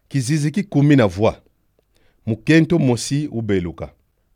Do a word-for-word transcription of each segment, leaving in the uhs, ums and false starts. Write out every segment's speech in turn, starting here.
Kizizi ki kumi na voix. Mukento mosi ubeluka.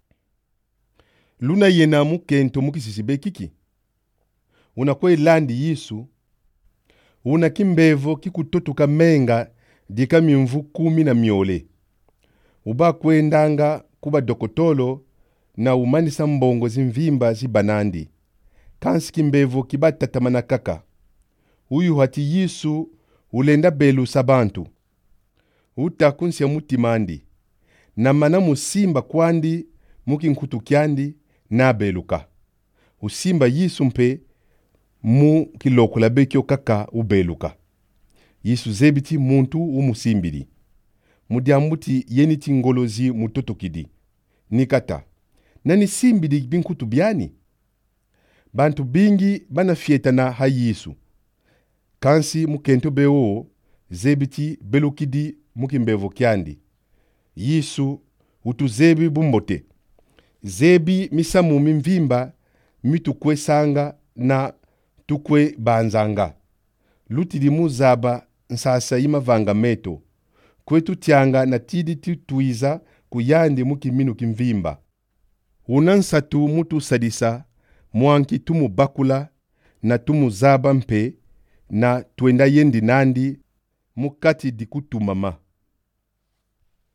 Luna yena mukento mukisisibe kiki. Unakwe landi Yesu. Una kimbevo kikutotuka menga dika mimvu kumi na miole. Uba kwendanga kuba dokotolo na umanisa mbongo zimvimba zibanandi. Kansi kimbevo kiba tatamana kaka. Uyu hati Yesu ulenda belu sabantu. Uta kunsia mutimandi. Na mana musimba kwandi muki nkutu kyandi na beluka. Usimba Yesu mpe mu kiloko la bekyo kaka ubeluka. Yesu zebiti muntu umusimbili. Mudiambuti yeniti ngolozi mutotokidi. Nikata. Nani simbili binkutu biani? Bantu bingi bana fietana ha Yesu. Kansi mukento beo zebiti belukidi mukimbevo kyandi. Yesu utuzebi bumbote. Zebi misamu mimvimba mitukwe sanga na tukwe banzanga. Lutidi muzaba nsasa ima vanga meto. Kwetu tianga na tidi tutuiza kuyandi mukiminu kimvimba. Unansatu mutu sadisa muanki tumu bakula na tumu zaba mpe na tuenda yendi nandi mukati dikutu mama.